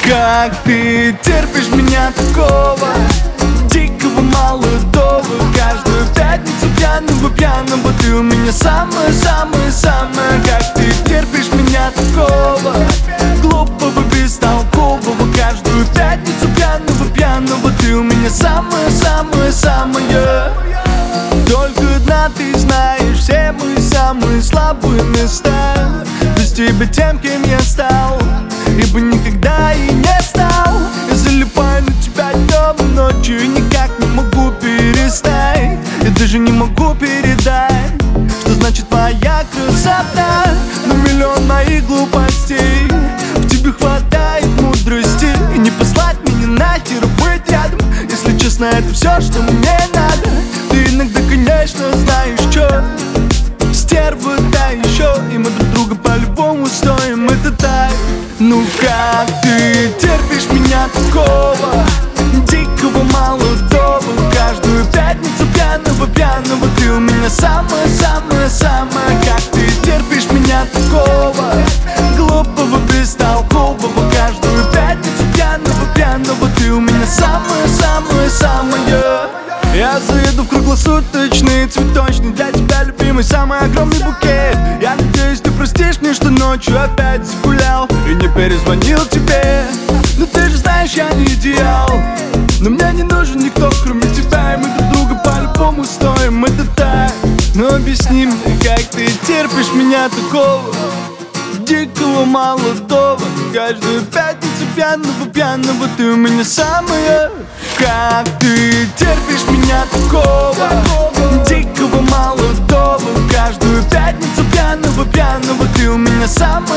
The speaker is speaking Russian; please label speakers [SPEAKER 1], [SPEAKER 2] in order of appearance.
[SPEAKER 1] Как ты терпишь меня такого, дикого молодого? Каждую пятницу пьяного ты у меня самая. Как ты терпишь меня такого, глупого, бестолкового? Каждую пятницу пьяного ты у меня самая. Только одна ты знаешь все мои самые слабые места. Без тебя тем, кем я стал, ибо никогда и не стал. Я залипаю на тебя днем и ночью, и никак не могу перестать. Я даже не могу передать, что значит твоя красота. На миллион моих глупостей в тебе хватает мудрости. И не послать меня нахер, быть рядом. Если честно, это все, что мне надо. Ты иногда, конечно, знаешь, что стерва, да еще. И мы друг друга по-любому стоим, это так. Ну как ты терпишь меня такого, дикого молодого? Каждую пятницу пьяного ты у меня самая. Как ты терпишь меня такого, глупого, бестолкового? Каждую пятницу пьяного ты у меня самая. Я заеду в круглосуточный цветочный, для тебя любимый самый огромный букет. Я надеюсь, ты простишь мне, что ночью опять загулял и не перезвонил тебе. Но ты же знаешь, я не идеал, но мне не нужен никто, кроме тебя. И мы друг друга по-любому стоим, это так. Но объясни мне, как ты терпишь меня такого, дикого молодого? Каждую пятницу пьяного ты у меня самая. Как ты терпишь меня такого, дикого молодого? Каждую пятницу пьяного ты у меня самая.